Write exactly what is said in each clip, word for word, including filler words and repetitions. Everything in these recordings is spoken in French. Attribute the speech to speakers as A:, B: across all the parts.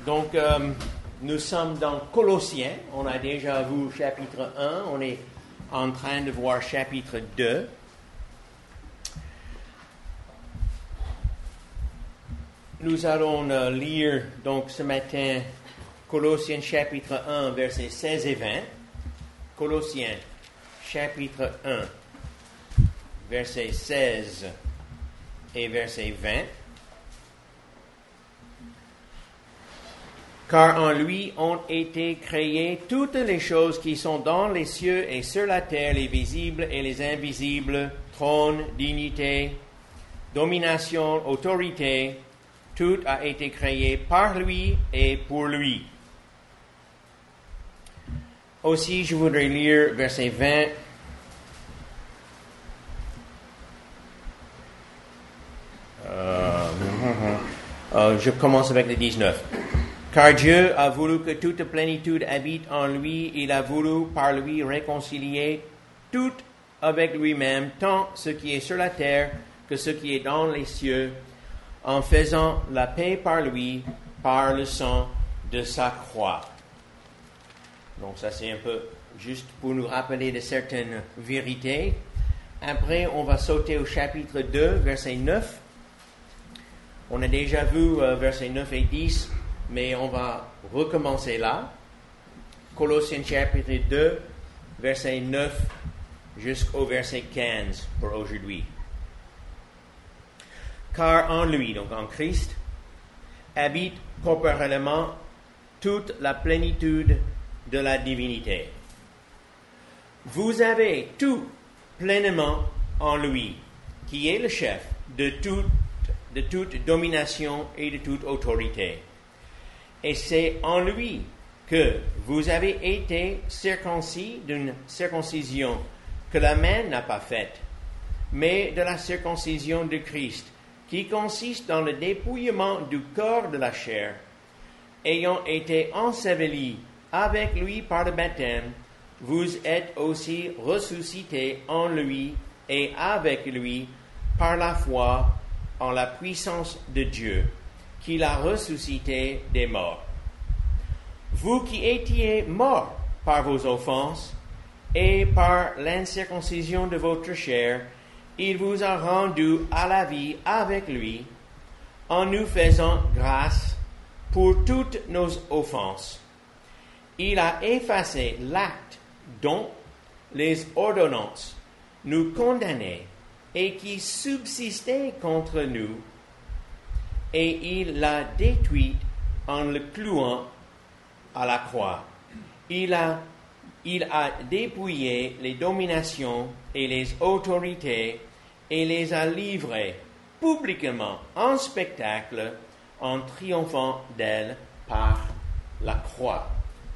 A: Donc, euh, nous sommes dans Colossiens. On a déjà vu chapitre un. On est en train de voir chapitre deux. Nous allons euh, lire donc ce matin Colossiens chapitre un, versets seize et vingt. Colossiens chapitre un, versets seize et verset vingt. Car en lui ont été créées toutes les choses qui sont dans les cieux et sur la terre, les visibles et les invisibles, trône, dignité, domination, autorité. Tout a été créé par lui et pour lui. Aussi, je voudrais lire verset vingt. Euh, euh, je commence avec le dix-neuf. Car Dieu a voulu que toute plénitude habite en lui. Il a voulu par lui réconcilier tout avec lui-même, tant ce qui est sur la terre que ce qui est dans les cieux, en faisant la paix par lui, par le sang de sa croix. Donc ça c'est un peu juste pour nous rappeler de certaines vérités. Après, on va sauter au chapitre deux, verset neuf. On a déjà vu euh, versets neuf et dix, mais on va recommencer là. Colossiens chapitre deux, verset neuf jusqu'au verset quinze pour aujourd'hui. Car en lui, donc en Christ, habite corporellement toute la plénitude de la divinité. Vous avez tout pleinement en lui, qui est le chef de toute, de toute domination et de toute autorité. Et c'est en lui que vous avez été circoncis d'une circoncision que la main n'a pas faite, mais de la circoncision de Christ, qui consiste dans le dépouillement du corps de la chair, ayant été ensevelis avec lui par le baptême, vous êtes aussi ressuscités en lui et avec lui par la foi en la puissance de Dieu, qui l'a ressuscité des morts. Vous qui étiez morts par vos offenses et par l'incirconcision de votre chair, il vous a rendus à la vie avec lui, en nous faisant grâce pour toutes nos offenses. Il a effacé l'acte dont les ordonnances nous condamnaient et qui subsistait contre nous, et il l'a détruit en le clouant à la croix. Il a, il a dépouillé les dominations et les autorités et les a livrées publiquement en spectacle en triomphant d'elles par la croix.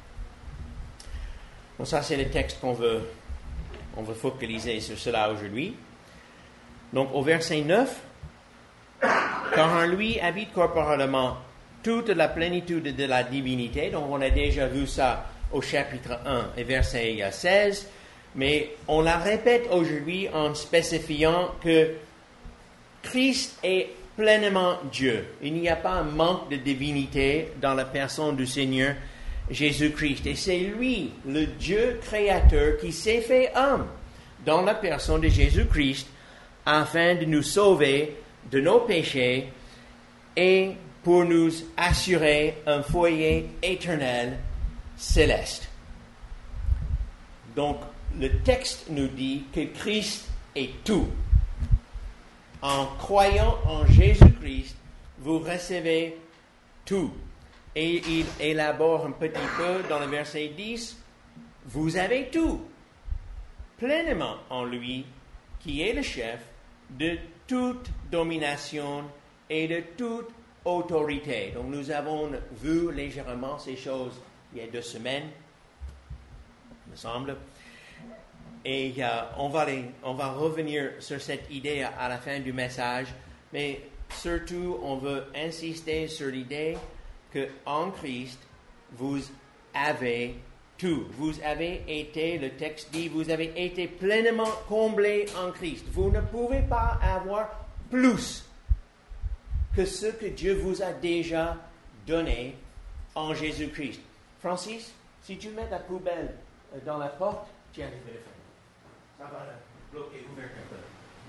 A: Donc ça, c'est le texte qu'on veut, on veut focaliser sur cela aujourd'hui. Donc au verset neuf, car en lui habite corporellement toute la plénitude de la divinité. Donc on a déjà vu ça au chapitre un et verset seize, mais on la répète aujourd'hui en spécifiant que Christ est pleinement Dieu. Il n'y a pas un manque de divinité dans la personne du Seigneur Jésus-Christ. Et c'est lui, le Dieu créateur, qui s'est fait homme dans la personne de Jésus-Christ afin de nous sauver de nos péchés et pour nous assurer un foyer éternel céleste. Donc, le texte nous dit que Christ est tout. En croyant en Jésus-Christ, vous recevez tout. Et il élabore un petit peu dans le verset dix, vous avez tout, pleinement en lui, qui est le chef de toute domination et de toute autorité. Donc nous avons vu légèrement ces choses il y a deux semaines, il me semble. Et euh, on, va les, on va revenir sur cette idée à, à la fin du message, mais surtout on veut insister sur l'idée qu'en Christ, vous avez tout. Vous avez été, le texte dit, vous avez été pleinement comblés en Christ. Vous ne pouvez pas avoir plus que ce que Dieu vous a déjà donné en Jésus-Christ. Francis, si tu mets la poubelle dans la porte, tiens, je vais le faire. Ça va le bloquer, ouvert un peu.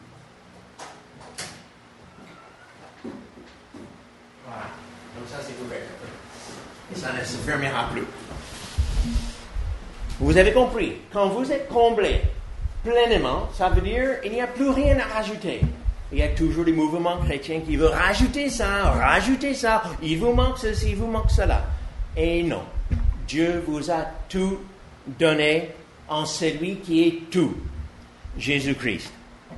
A: Voilà. Comme ça, c'est ouvert un peu. Et ça ne se fermera plus. Vous avez compris, quand vous êtes comblé pleinement, ça veut dire qu'il n'y a plus rien à rajouter. Il y a toujours des mouvements chrétiens qui veulent rajouter ça, rajouter ça, il vous manque ceci, il vous manque cela. Et non, Dieu vous a tout donné en celui qui est tout, Jésus-Christ.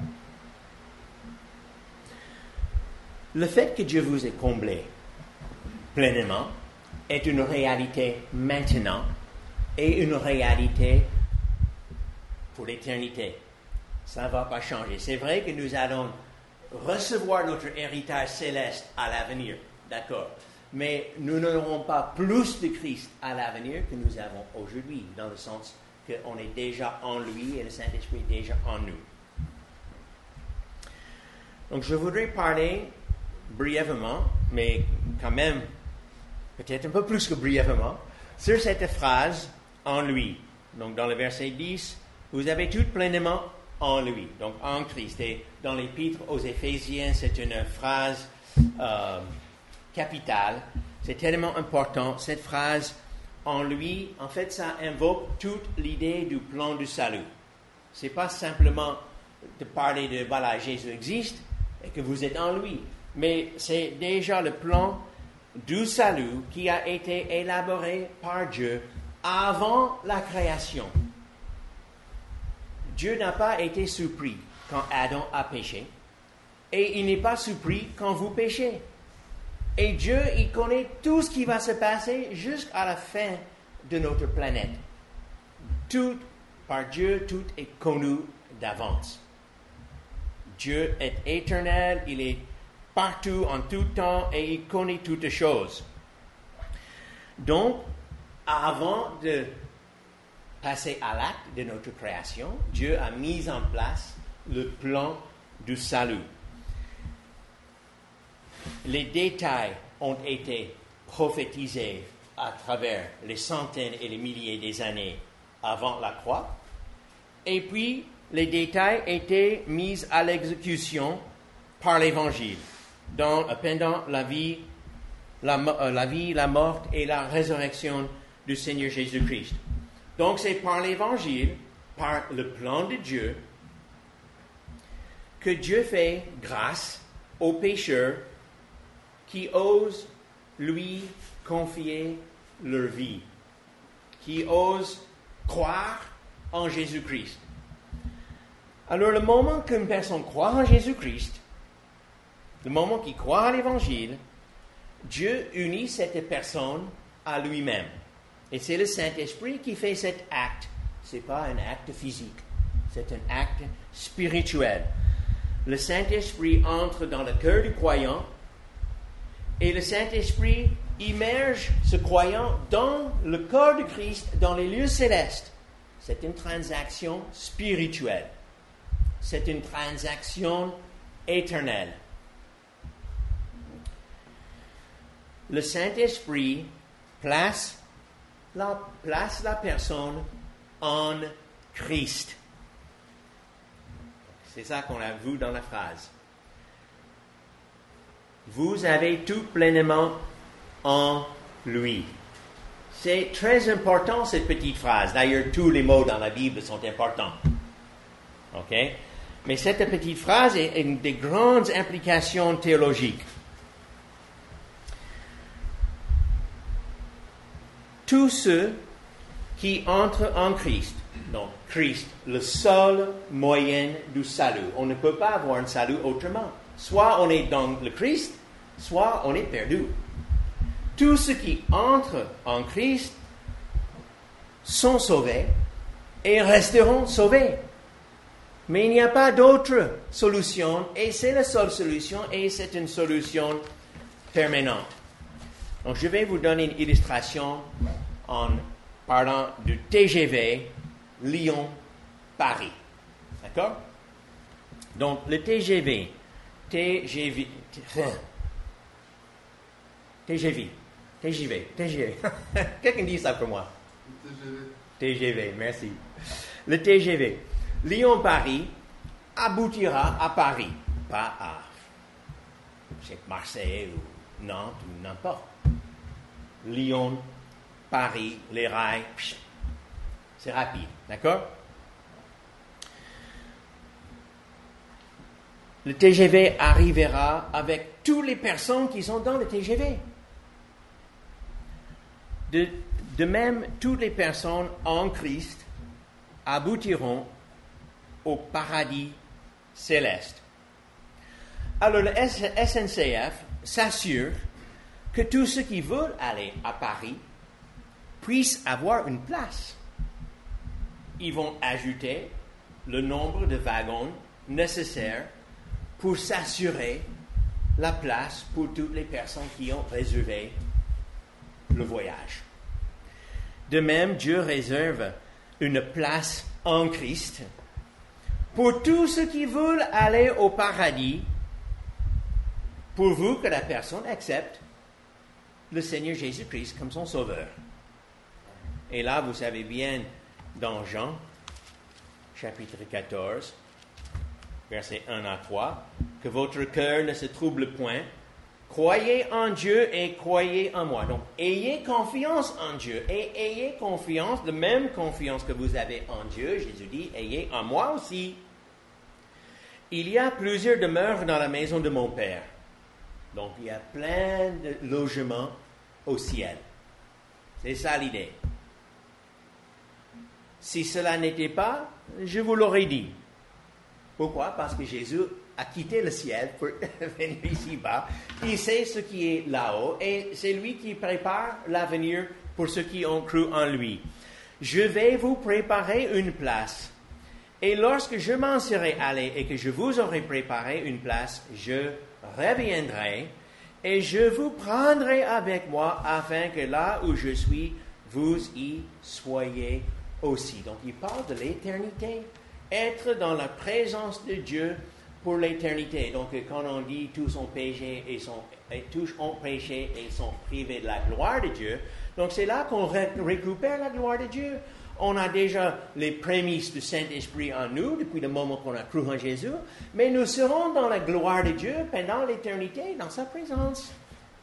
A: Le fait que Dieu vous ait comblé pleinement est une réalité maintenant et une réalité pour l'éternité. Ça ne va pas changer. C'est vrai que nous allons recevoir notre héritage céleste à l'avenir, d'accord. Mais nous n'aurons pas plus de Christ à l'avenir que nous avons aujourd'hui, dans le sens qu'on est déjà en lui et le Saint-Esprit est déjà en nous. Donc je voudrais parler brièvement, mais quand même, peut-être un peu plus que brièvement, sur cette phrase « en lui ». Donc dans le verset dix, vous avez tout pleinement en lui, donc en Christ. Et dans l'épître aux Éphésiens, c'est une phrase euh, capitale. C'est tellement important. Cette phrase en lui, en fait, ça invoque toute l'idée du plan du salut. Ce n'est pas simplement de parler de, voilà, Jésus existe et que vous êtes en lui, mais c'est déjà le plan du salut qui a été élaboré par Dieu avant la création. Dieu n'a pas été surpris quand Adam a péché, et il n'est pas surpris quand vous péchez. Et Dieu, il connaît tout ce qui va se passer jusqu'à la fin de notre planète. Tout, par Dieu, tout est connu d'avance. Dieu est éternel, il est partout, en tout temps, et il connaît toutes choses. Donc, avant de passer à l'acte de notre création, Dieu a mis en place le plan du salut. Les détails ont été prophétisés à travers les centaines et les milliers des années avant la croix, et puis les détails étaient mis à l'exécution par l'Évangile dans, pendant la vie, la, la vie, la mort et la résurrection du Seigneur Jésus-Christ. Donc c'est par l'Évangile, par le plan de Dieu, que Dieu fait grâce aux pécheurs qui osent lui confier leur vie, qui osent croire en Jésus-Christ. Alors le moment qu'une personne croit en Jésus-Christ, le moment qu'il croit à l'Évangile, Dieu unit cette personne à lui-même. Et c'est le Saint-Esprit qui fait cet acte. Ce n'est pas un acte physique, c'est un acte spirituel. Le Saint-Esprit entre dans le cœur du croyant et le Saint-Esprit immerge ce croyant dans le corps de Christ, dans les lieux célestes. C'est une transaction spirituelle. C'est une transaction éternelle. Le Saint-Esprit place la, place la personne en Christ. C'est ça qu'on a vu dans la phrase. Vous avez tout pleinement en lui. C'est très important cette petite phrase. D'ailleurs, tous les mots dans la Bible sont importants. OK? Mais cette petite phrase a une des grandes implications théologiques. Tous ceux qui entrent en Christ, donc Christ, le seul moyen du salut. On ne peut pas avoir un salut autrement. Soit on est dans le Christ, soit on est perdu. Tous ceux qui entrent en Christ sont sauvés et resteront sauvés. Mais il n'y a pas d'autre solution, et c'est la seule solution, et c'est une solution permanente. Donc je vais vous donner une illustration en parlant du T G V Lyon-Paris. D'accord? Donc le T G V, T G V, T G V, T G V, T G V. Quelqu'un dit ça pour moi.
B: T G V.
A: T G V, merci. Le T G V, Lyon-Paris, aboutira à Paris, pas à c'est Marseille ou Nantes ou n'importe. Lyon, Paris, les rails, c'est rapide, d'accord? Le T G V arrivera avec toutes les personnes qui sont dans le T G V. De, de même, toutes les personnes en Christ aboutiront au paradis céleste. Alors le S N C F s'assure que tous ceux qui veulent aller à Paris puissent avoir une place. Ils vont ajouter le nombre de wagons nécessaires pour s'assurer la place pour toutes les personnes qui ont réservé le voyage. De même, Dieu réserve une place en Christ pour tous ceux qui veulent aller au paradis, pourvu que la personne accepte le Seigneur Jésus-Christ comme son sauveur. Et là, vous savez bien, dans Jean, chapitre quatorze, versets un à trois, que votre cœur ne se trouble point. Croyez en Dieu et croyez en moi. Donc, ayez confiance en Dieu et ayez confiance, de même confiance que vous avez en Dieu. Jésus dit, ayez en moi aussi. Il y a plusieurs demeures dans la maison de mon Père. Donc, il y a plein de logements au ciel. C'est ça l'idée. Si cela n'était pas, je vous l'aurais dit. Pourquoi? Parce que Jésus a quitté le ciel pour venir ici-bas. Il sait ce qui est là-haut et c'est lui qui prépare l'avenir pour ceux qui ont cru en lui. Je vais vous préparer une place. Et lorsque je m'en serai allé et que je vous aurai préparé une place, je reviendrai et je vous prendrai avec moi afin que là où je suis, vous y soyez aussi. Donc il parle de l'éternité. Être dans la présence de Dieu pour l'éternité. Donc, quand on dit tous ont péché et, sont, et tous ont péché et sont privés de la gloire de Dieu, donc c'est là qu'on ré- récupère la gloire de Dieu. On a déjà les prémices du Saint-Esprit en nous depuis le moment qu'on a cru en Jésus, mais nous serons dans la gloire de Dieu pendant l'éternité, dans sa présence.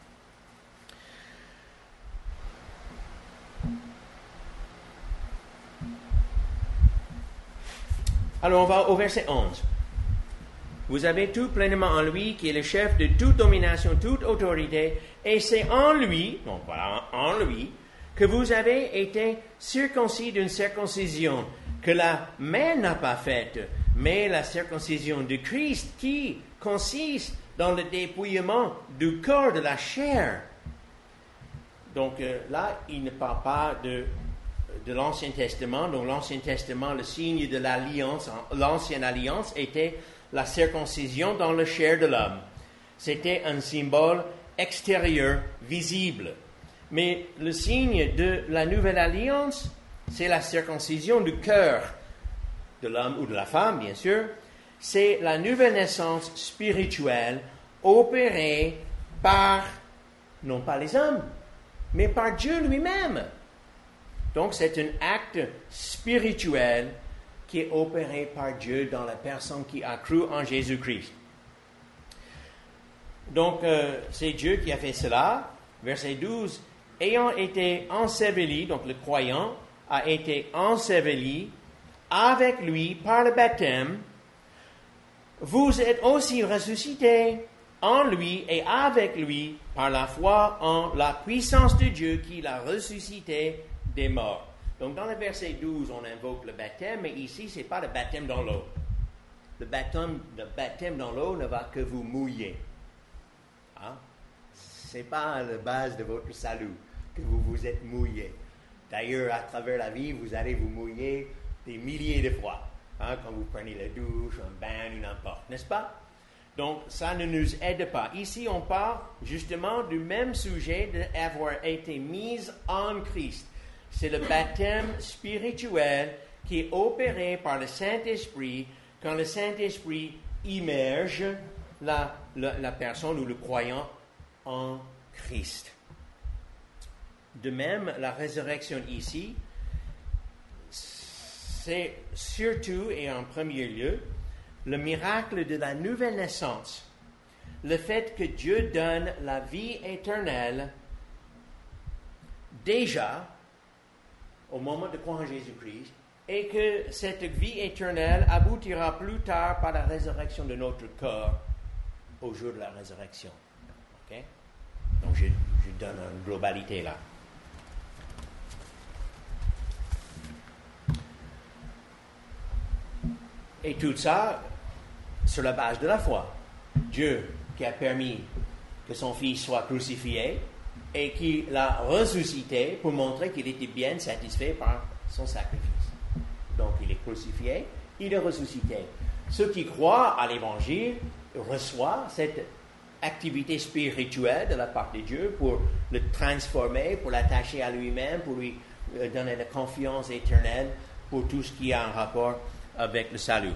A: Alors, on va au verset onze. Vous avez tout pleinement en lui, qui est le chef de toute domination, toute autorité, et c'est en lui, donc voilà, en lui, que vous avez été circoncis d'une circoncision que la main n'a pas faite, mais la circoncision de Christ, qui consiste dans le dépouillement du corps de la chair. Donc euh, là, il ne parle pas de de l'Ancien Testament. Donc l'Ancien Testament, le signe de l'alliance, l'ancienne alliance était la circoncision dans la chair de l'homme. C'était un symbole extérieur, visible. Mais le signe de la nouvelle alliance, c'est la circoncision du cœur de l'homme ou de la femme, bien sûr. C'est la nouvelle naissance spirituelle opérée par, non pas les hommes, mais par Dieu lui-même. Donc, c'est un acte spirituel qui est opéré par Dieu dans la personne qui a cru en Jésus-Christ. Donc, euh, c'est Dieu qui a fait cela. Verset douze. Ayant été enseveli, donc le croyant a été enseveli avec lui par le baptême, vous êtes aussi ressuscités en lui et avec lui par la foi en la puissance de Dieu qui l'a ressuscité des morts. Donc, dans le verset douze, on invoque le baptême, mais ici, ce n'est pas le baptême dans l'eau. Le baptême, le baptême dans l'eau ne va que vous mouiller. Hein? Ce n'est pas la base de votre salut que vous vous êtes mouillé. D'ailleurs, à travers la vie, vous allez vous mouiller des milliers de fois. Hein? Quand vous prenez la douche, un bain, ou n'importe, n'est-ce pas? Donc, ça ne nous aide pas. Ici, on parle justement du même sujet d'avoir été mis en Christ. C'est le baptême spirituel qui est opéré par le Saint-Esprit quand le Saint-Esprit immerge la, la, la personne ou le croyant en Christ. De même, la résurrection ici, c'est surtout et en premier lieu le miracle de la nouvelle naissance. Le fait que Dieu donne la vie éternelle déjà au moment de croire en Jésus-Christ et que cette vie éternelle aboutira plus tard par la résurrection de notre corps au jour de la résurrection. Okay? Donc je, je donne une globalité là. Et tout ça sur la base de la foi. Dieu qui a permis que son Fils soit crucifié et qui l'a ressuscité pour montrer qu'il était bien satisfait par son sacrifice. Donc il est crucifié, il est ressuscité. Ceux qui croient à l'Évangile reçoivent cette activité spirituelle de la part de Dieu pour le transformer, pour l'attacher à lui-même, pour lui donner la confiance éternelle pour tout ce qui a un rapport avec le salut.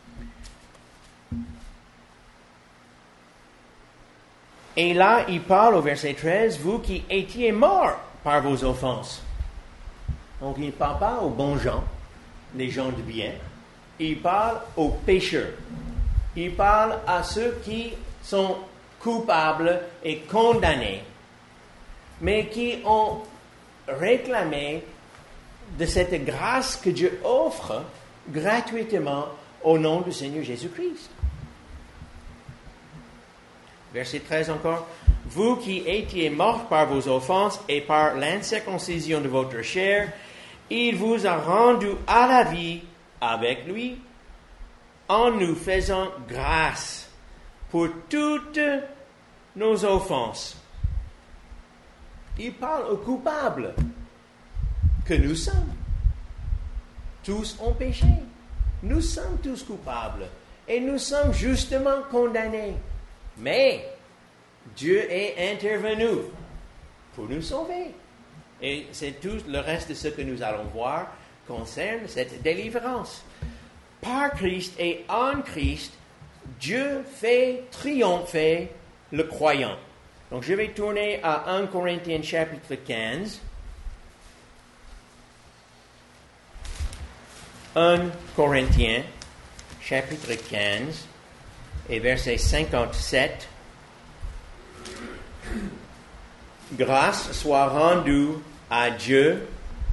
A: Et là, il parle au verset treize, vous qui étiez morts par vos offenses. Donc, il ne parle pas aux bons gens, les gens de bien. Il parle aux pécheurs. Il parle à ceux qui sont coupables et condamnés, mais qui ont réclamé de cette grâce que Dieu offre gratuitement au nom du Seigneur Jésus-Christ. Verset treize encore. Vous qui étiez morts par vos offenses et par l'incirconcision de votre chair, il vous a rendu à la vie avec lui en nous faisant grâce pour toutes nos offenses. Il parle aux coupables que nous sommes. Tous ont péché. Nous sommes tous coupables. Et nous sommes justement condamnés. Mais Dieu est intervenu pour nous sauver. Et c'est tout le reste de ce que nous allons voir concerne cette délivrance. Par Christ et en Christ, Dieu fait triompher le croyant. Donc je vais tourner à un Corinthiens chapitre quinze. un Corinthiens chapitre quinze et verset cinquante-sept. Grâce soit rendue à Dieu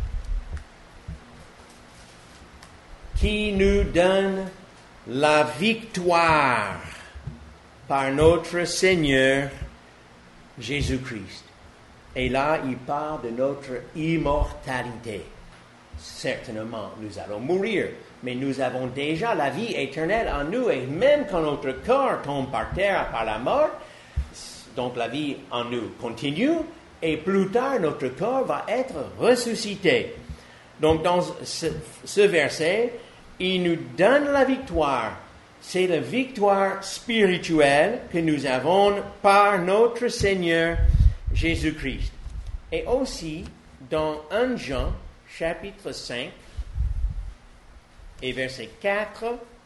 A: qui nous donne la victoire par notre Seigneur Jésus-Christ. Et là, il parle de notre immortalité. Certainement, nous allons mourir, mais nous avons déjà la vie éternelle en nous, et même quand notre corps tombe par terre par la mort, donc la vie en nous continue, et plus tard, notre corps va être ressuscité. Donc, dans ce, ce verset, il nous donne la victoire. C'est la victoire spirituelle que nous avons par notre Seigneur Jésus-Christ. Et aussi, dans un Jean, chapitre cinq, et verset quatre,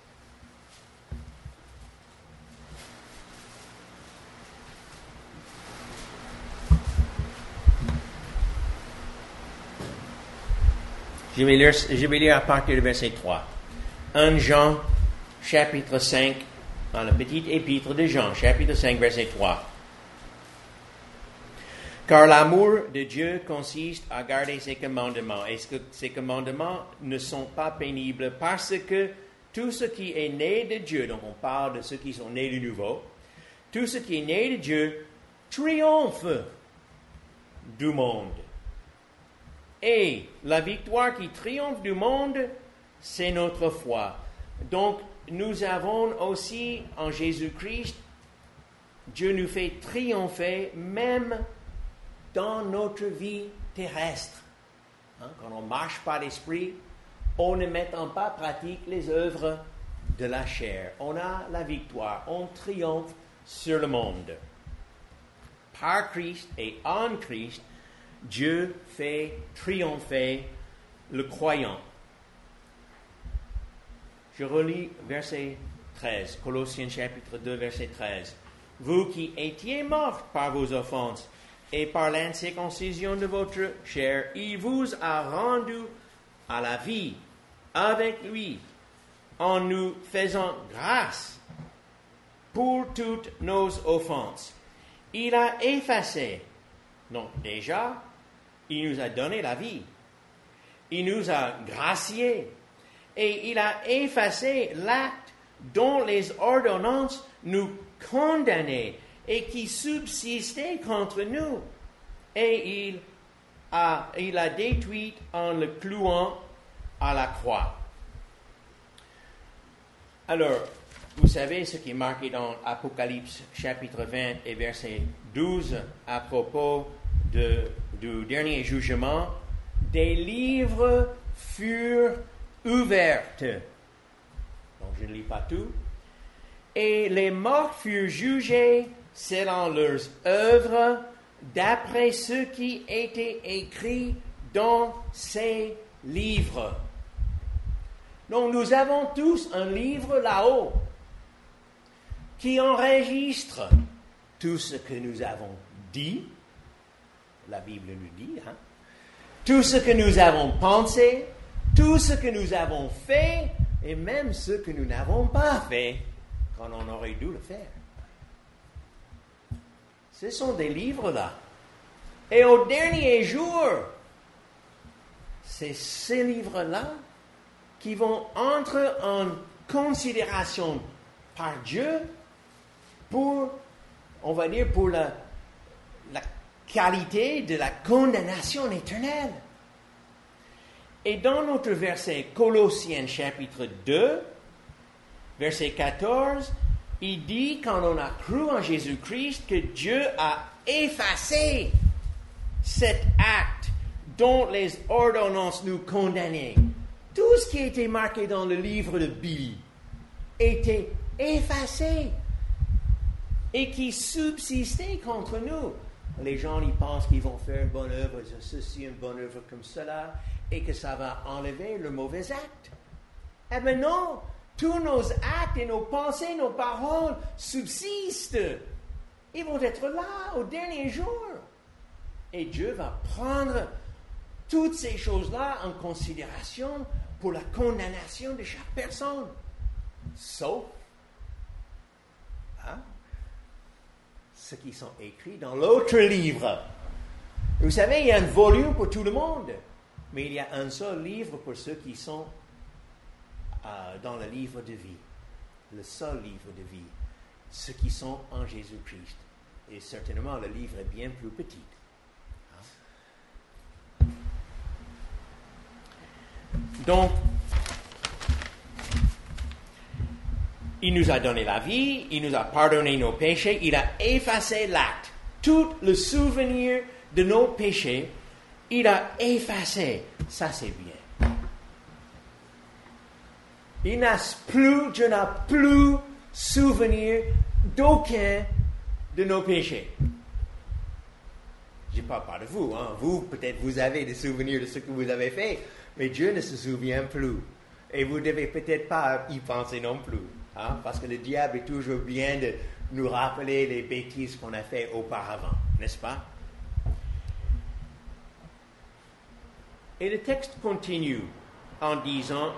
A: je vais lire, je vais lire à partir du verset trois. un Jean, chapitre cinq, dans la petite épître de Jean, chapitre cinq, verset trois. Car l'amour de Dieu consiste à garder ses commandements, et que ces commandements ne sont pas pénibles, parce que tout ce qui est né de Dieu, donc on parle de ceux qui sont nés de nouveau, tout ce qui est né de Dieu triomphe du monde. Et la victoire qui triomphe du monde, c'est notre foi. Donc, nous avons aussi en Jésus-Christ, Dieu nous fait triompher même dans notre vie terrestre. Hein, quand on marche par l'esprit, on ne mettant pas en pratique les œuvres de la chair. On a la victoire, on triomphe sur le monde. Par Christ et en Christ, Dieu fait triompher le croyant. Je relis verset treize, Colossiens chapitre deux, verset treize. Vous qui étiez morts par vos offenses et par l'incirconcision de votre chair, il vous a rendu à la vie avec lui, en nous faisant grâce pour toutes nos offenses. Il a effacé, donc déjà, il nous a donné la vie, il nous a graciés, et il a effacé l'acte dont les ordonnances nous condamnaient et qui subsistait contre nous, et il a, il a détruit en le clouant à la croix. Alors, vous savez ce qui est marqué dans Apocalypse chapitre vingt et verset douze à propos de, du dernier jugement. Des livres furent ouverts. Donc, je ne lis pas tout. Et les morts furent jugés selon leurs œuvres, d'après ce qui était écrit dans ces livres. Donc, nous avons tous un livre là-haut qui enregistre tout ce que nous avons dit, la Bible nous dit, hein, tout ce que nous avons pensé, tout ce que nous avons fait, et même ce que nous n'avons pas fait quand on aurait dû le faire. Ce sont des livres-là. Et au dernier jour, c'est ces livres-là qui vont entrer en considération par Dieu pour, on va dire, pour la, la qualité de la condamnation éternelle. Et dans notre verset Colossiens chapitre deux, verset quatorze, il dit, quand on a cru en Jésus-Christ, que Dieu a effacé cet acte dont les ordonnances nous condamnaient. Tout ce qui était marqué dans le livre de Billy était effacé et qui subsistait contre nous. Les gens, ils pensent qu'ils vont faire une bonne œuvre, ceci, une bonne œuvre comme cela, et que ça va enlever le mauvais acte. Eh bien non! Tous nos actes et nos pensées, nos paroles subsistent. Ils vont être là au dernier jour. Et Dieu va prendre toutes ces choses-là en considération pour la condamnation de chaque personne. Sauf hein, ceux qui sont écrits dans l'autre livre. Vous savez, il y a un volume pour tout le monde, mais il y a un seul livre pour ceux qui sont Euh, dans le livre de vie, le seul livre de vie, ceux qui sont en Jésus-Christ. Et certainement, le livre est bien plus petit. Hein? Donc, il nous a donné la vie, il nous a pardonné nos péchés, il a effacé l'acte. Tout le souvenir de nos péchés, il a effacé. Ça, c'est bien. Il n'a plus, Dieu n'a plus souvenir d'aucun de nos péchés. Je ne parle pas de vous, hein. Vous, peut-être, vous avez des souvenirs de ce que vous avez fait, mais Dieu ne se souvient plus. Et vous ne devez peut-être pas y penser non plus, hein, parce que le diable est toujours bien de nous rappeler les bêtises qu'on a faites auparavant, n'est-ce pas? Et le texte continue en disant...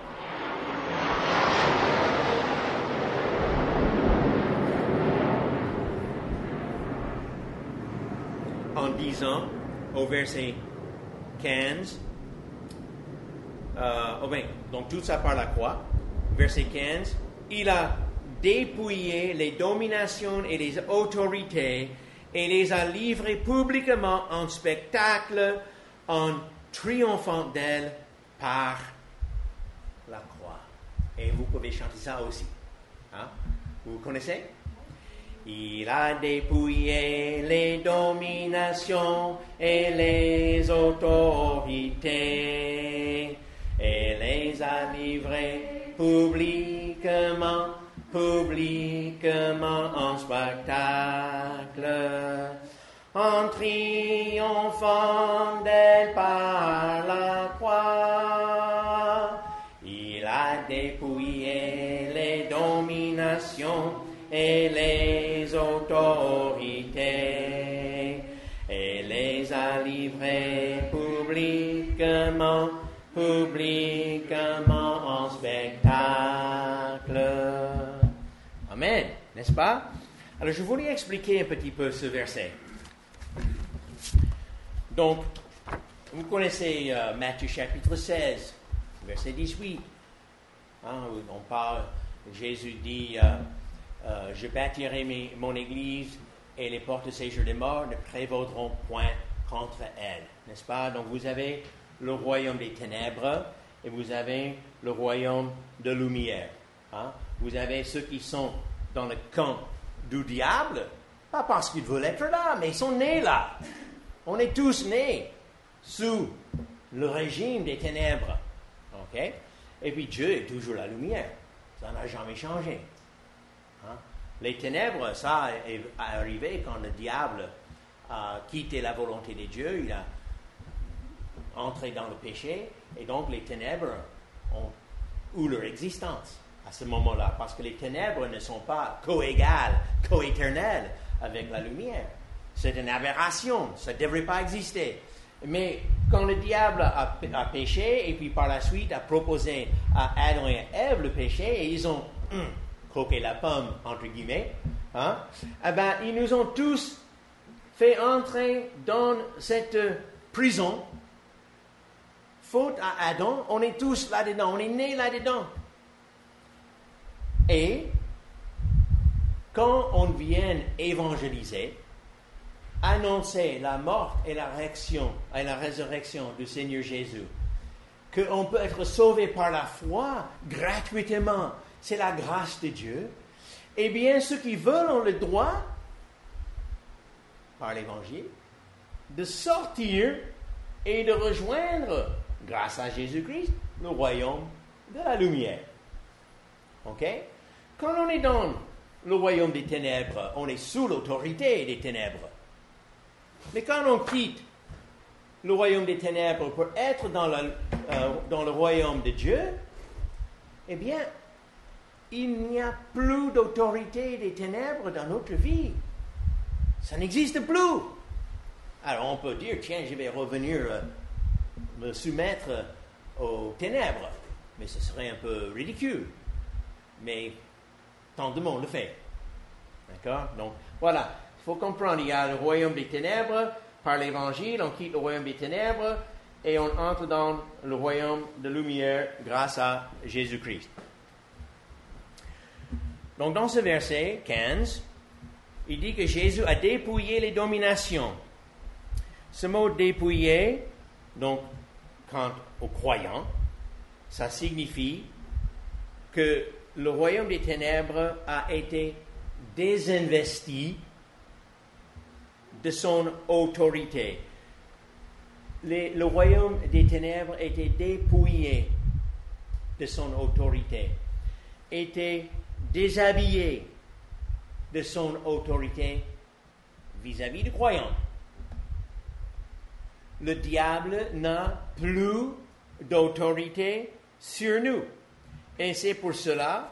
A: en disant au verset quinze, euh, oh ben, donc tout ça par la croix, verset quinze, il a dépouillé les dominations et les autorités et les a livrées publiquement en spectacle en triomphant d'elles par la croix. Et vous pouvez chanter ça aussi. Hein? Vous connaissez? Il a dépouillé les dominations et les autorités et les a livrées publiquement, publiquement en spectacle, en triomphant d'elle par la croix. Il a dépouillé les dominations et les autorités, et publiquement, publiquement en spectacle. Amen, n'est-ce pas? Alors, je voulais expliquer un petit peu ce verset. Donc, vous connaissez euh, Matthieu chapitre seize, verset dix-huit. Hein, on parle, Jésus dit, euh, euh, je bâtirai mes, mon église et les portes de séjour des morts ne prévaudront point contre elle. N'est-ce pas? Donc, vous avez le royaume des ténèbres et vous avez le royaume de lumière. Hein? Vous avez ceux qui sont dans le camp du diable, pas parce qu'ils veulent être là, mais ils sont nés là. On est tous nés sous le régime des ténèbres. OK? Et puis Dieu est toujours la lumière. Ça n'a jamais changé. Hein? Les ténèbres, ça est arrivé quand le diable a quitté la volonté de Dieu, il a entré dans le péché, et donc les ténèbres ont eu leur existence à ce moment-là, parce que les ténèbres ne sont pas co-égales, co-éternelles avec la lumière. C'est une aberration, ça ne devrait pas exister. Mais quand le diable a, a péché, et puis par la suite a proposé à Adam et à Ève le péché, et ils ont hum, croqué la pomme, entre guillemets, hein, eh ben, ils nous ont tous fait entrer dans cette prison. Faute à Adam, on est tous là-dedans, on est nés là-dedans. Et quand on vient évangéliser, annoncer la mort et la résurrection, et la résurrection du Seigneur Jésus, qu'on peut être sauvé par la foi gratuitement, c'est la grâce de Dieu, eh bien, ceux qui veulent ont le droit, par l'Évangile, de sortir et de rejoindre, grâce à Jésus-Christ, le royaume de la lumière. OK? Quand on est dans le royaume des ténèbres, on est sous l'autorité des ténèbres. Mais quand on quitte le royaume des ténèbres pour être dans le, euh, dans le royaume de Dieu, eh bien, il n'y a plus d'autorité des ténèbres dans notre vie. Ça n'existe plus. Alors on peut dire, tiens, je vais revenir euh, me soumettre aux ténèbres. Mais ce serait un peu ridicule. Mais tant de monde le fait. D'accord? Donc, voilà. Il faut comprendre, il y a le royaume des ténèbres, par l'Évangile, on quitte le royaume des ténèbres et on entre dans le royaume de lumière grâce à Jésus-Christ. Donc dans ce verset quinze, il dit que Jésus a dépouillé les dominations. Ce mot dépouiller, donc, quant aux croyants, ça signifie que le royaume des ténèbres a été désinvesti de son autorité. Les, le royaume des ténèbres était dépouillé de son autorité, était déshabillé de son autorité vis-à-vis du croyant. Le diable n'a plus d'autorité sur nous. Et c'est pour cela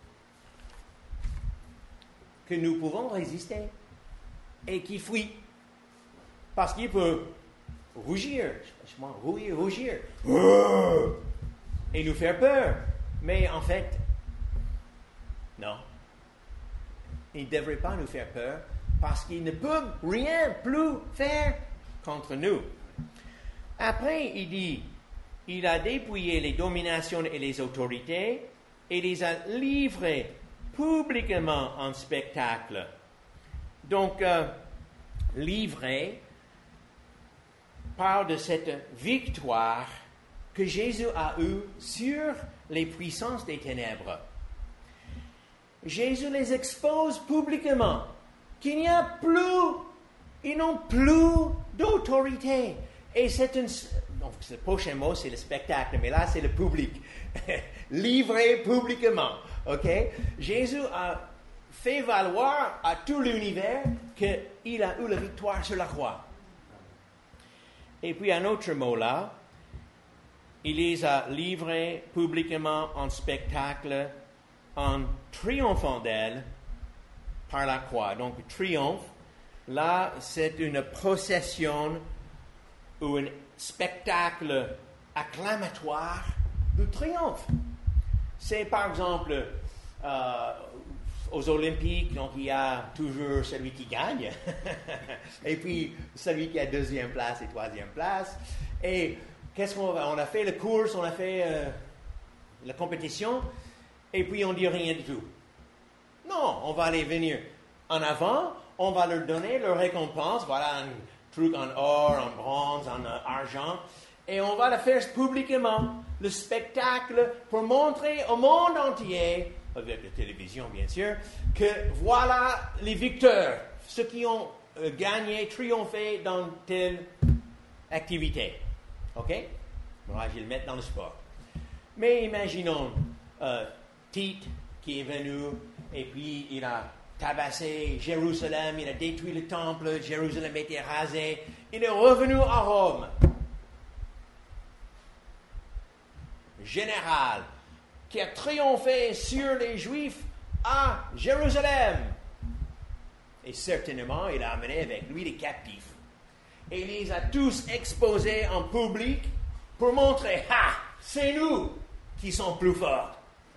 A: que nous pouvons résister et qu'il fuit. Parce qu'il peut rougir, rougir, rougir, et nous faire peur. Mais en fait, non. Il ne devrait pas nous faire peur parce qu'il ne peut rien plus faire contre nous. Après, il dit, il a dépouillé les dominations et les autorités et les a livrées publiquement en spectacle. Donc, euh, livré parle de cette victoire que Jésus a eue sur les puissances des ténèbres. Jésus les expose publiquement, qu'il n'y a plus, ils n'ont plus d'autorité. Et c'est une... Donc, le prochain mot, c'est le spectacle, mais là, c'est le public. Livré publiquement, OK? Jésus a fait valoir à tout l'univers qu'il a eu la victoire sur la croix. Et puis, un autre mot là, il les a livrés publiquement en spectacle, en triomphant d'elle par la croix. Donc, triomphe, là, c'est une procession ou une spectacle acclamatoire de triomphe. C'est par exemple euh, aux Olympiques, donc il y a toujours celui qui gagne, et puis celui qui a deuxième place et troisième place. Et qu'est-ce qu'on a? On a fait la course, on a fait euh, la compétition, et puis on dit rien du tout. Non, on va aller venir en avant, on va leur donner leur récompense, voilà un truc en or, en bronze, en euh, argent, et on va le faire publiquement, le spectacle pour montrer au monde entier, avec la télévision bien sûr, que voilà les victeurs, ceux qui ont euh, gagné, triomphé dans telle activité. OK? Voilà, je vais le mettre dans le sport. Mais imaginons euh, Tite qui est venu et puis il a tabassé Jérusalem, il a détruit le temple, Jérusalem a été rasé, il est revenu à Rome. Général qui a triomphé sur les Juifs à Jérusalem. Et certainement, il a amené avec lui les captifs. Et il les a tous exposés en public pour montrer, ah, c'est nous qui sommes plus forts.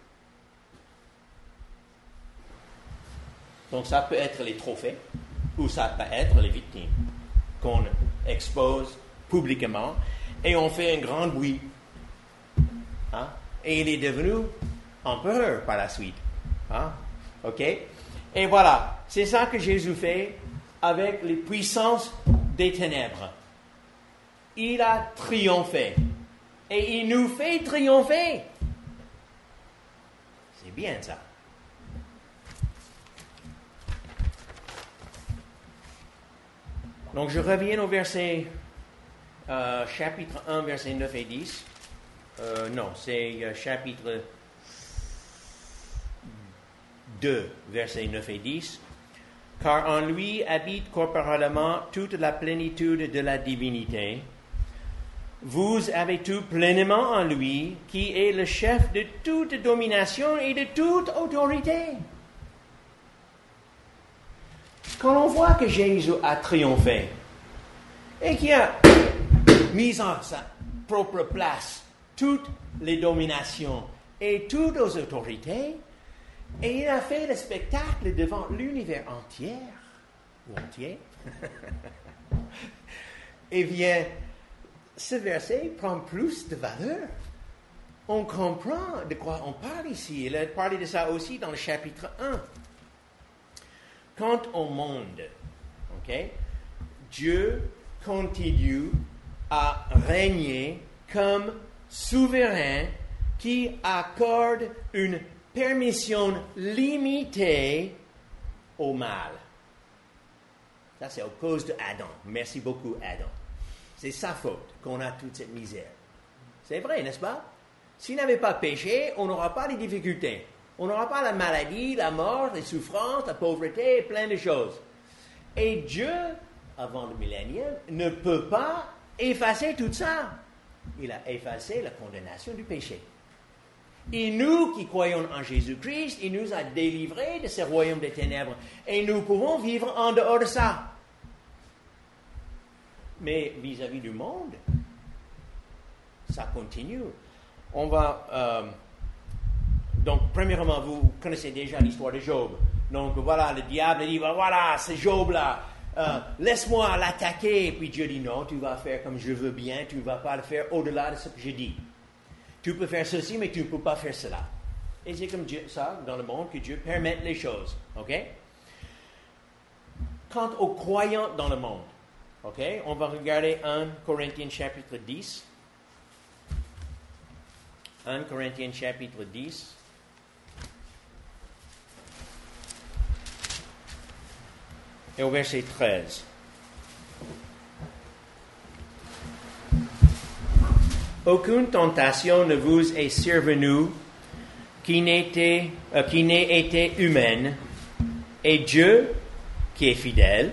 A: Donc ça peut être les trophées ou ça peut être les victimes qu'on expose publiquement et on fait un grand bruit. Hein? Et il est devenu empereur par la suite. Hein? OK? Et voilà, c'est ça que Jésus fait avec les puissances des ténèbres. Il a triomphé. Et il nous fait triompher. C'est bien ça. Donc je reviens au verset, euh, chapitre un, versets neuf et dix. Euh, non, c'est euh, chapitre deux, versets neuf et dix. Car en lui habite corporellement toute la plénitude de la divinité. Vous avez tout pleinement en lui, qui est le chef de toute domination et de toute autorité. Quand on voit que Jésus a triomphé et qu'il a mis en sa propre place toutes les dominations et toutes les autorités, et il a fait le spectacle devant l'univers entier, ou entier, eh bien, ce verset prend plus de valeur. On comprend de quoi on parle ici. Il a parlé de ça aussi dans le chapitre un. Quant au monde, okay, Dieu continue à régner comme souverain qui accorde une permission limitée au mal. Ça, c'est à cause de Adam. Merci beaucoup, Adam. C'est sa faute qu'on a toute cette misère. C'est vrai, n'est-ce pas? S'il n'avait pas péché, on n'aura pas de difficultés. On n'aura pas la maladie, la mort, les souffrances, la pauvreté, plein de choses. Et Dieu, avant le millénium, ne peut pas effacer tout ça. Il a effacé la condamnation du péché. Et nous qui croyons en Jésus-Christ, il nous a délivrés de ce royaume des ténèbres. Et nous pouvons vivre en dehors de ça. Mais vis-à-vis du monde, ça continue. On va... Euh, donc, premièrement, vous connaissez déjà l'histoire de Job. Donc, voilà, le diable dit, voilà, c'est Job-là. Euh, laisse-moi l'attaquer. Puis Dieu dit, non, tu vas faire comme je veux bien. Tu ne vas pas le faire au-delà de ce que je dis. Tu peux faire ceci, mais tu ne peux pas faire cela. Et c'est comme Dieu, ça, dans le monde, que Dieu permet les choses. OK? Quant aux croyants dans le monde, OK? On va regarder un Corinthiens chapitre dix. un Corinthiens chapitre dix. Et au verset treize. Aucune tentation ne vous est survenue qui n'était, euh, qui n'ait été humaine, et Dieu, qui est fidèle,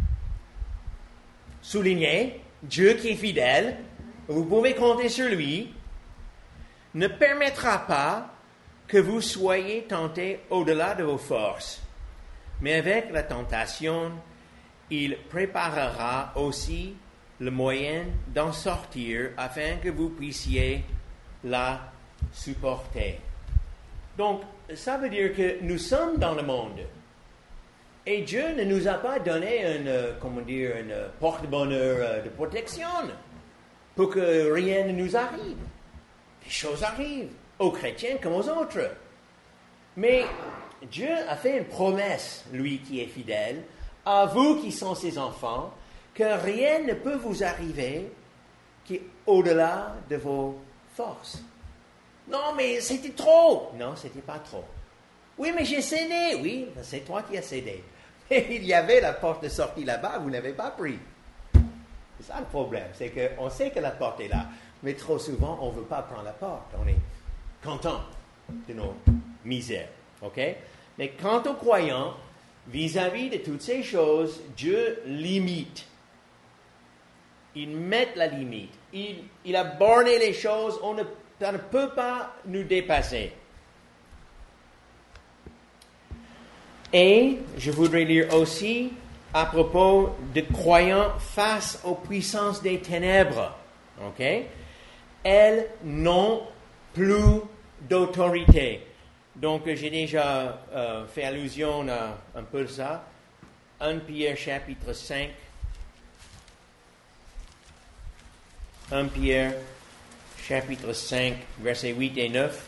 A: soulignez, Dieu qui est fidèle, vous pouvez compter sur lui, ne permettra pas que vous soyez tentés au-delà de vos forces. Mais avec la tentation, il préparera aussi le moyen d'en sortir afin que vous puissiez la supporter. Donc, ça veut dire que nous sommes dans le monde. Et Dieu ne nous a pas donné une, comment dire, une porte-bonheur de protection pour que rien ne nous arrive. Les choses arrivent aux chrétiens comme aux autres. Mais Dieu a fait une promesse, lui qui est fidèle, à vous qui sont ses enfants, que rien ne peut vous arriver qui est au-delà de vos forces. Non, mais c'était trop. Non, c'était pas trop. Oui, mais j'ai cédé. Oui, c'est toi qui as cédé. Mais il y avait la porte de sortie là-bas, vous n'avez pas pris. C'est ça le problème, c'est qu'on sait que la porte est là, mais trop souvent, on ne veut pas prendre la porte. On est content de nos misères. OK? Mais quant aux croyants, vis-à-vis de toutes ces choses, Dieu limite. Il met la limite. Il, il a borné les choses. On ne, ça ne peut pas nous dépasser. Et je voudrais lire aussi à propos de croyants face aux puissances des ténèbres. OK? Elles n'ont plus d'autorité. Donc, j'ai déjà euh, fait allusion à un peu ça. Premier Pierre chapitre cinq. Premier Pierre chapitre cinq, versets huit et neuf.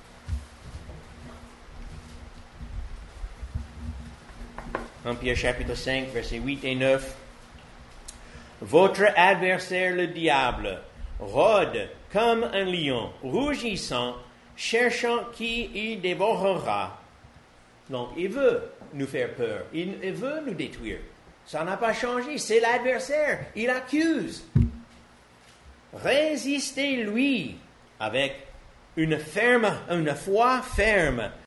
A: Premier Pierre chapitre cinq, versets huit et neuf. Votre adversaire, le diable, rôde comme un lion, rougissant, cherchant qui il dévorera. Donc, il veut nous faire peur. Il, il veut nous détruire. Ça n'a pas changé. C'est l'adversaire. Il accuse. Résistez-lui avec une ferme, une foi ferme.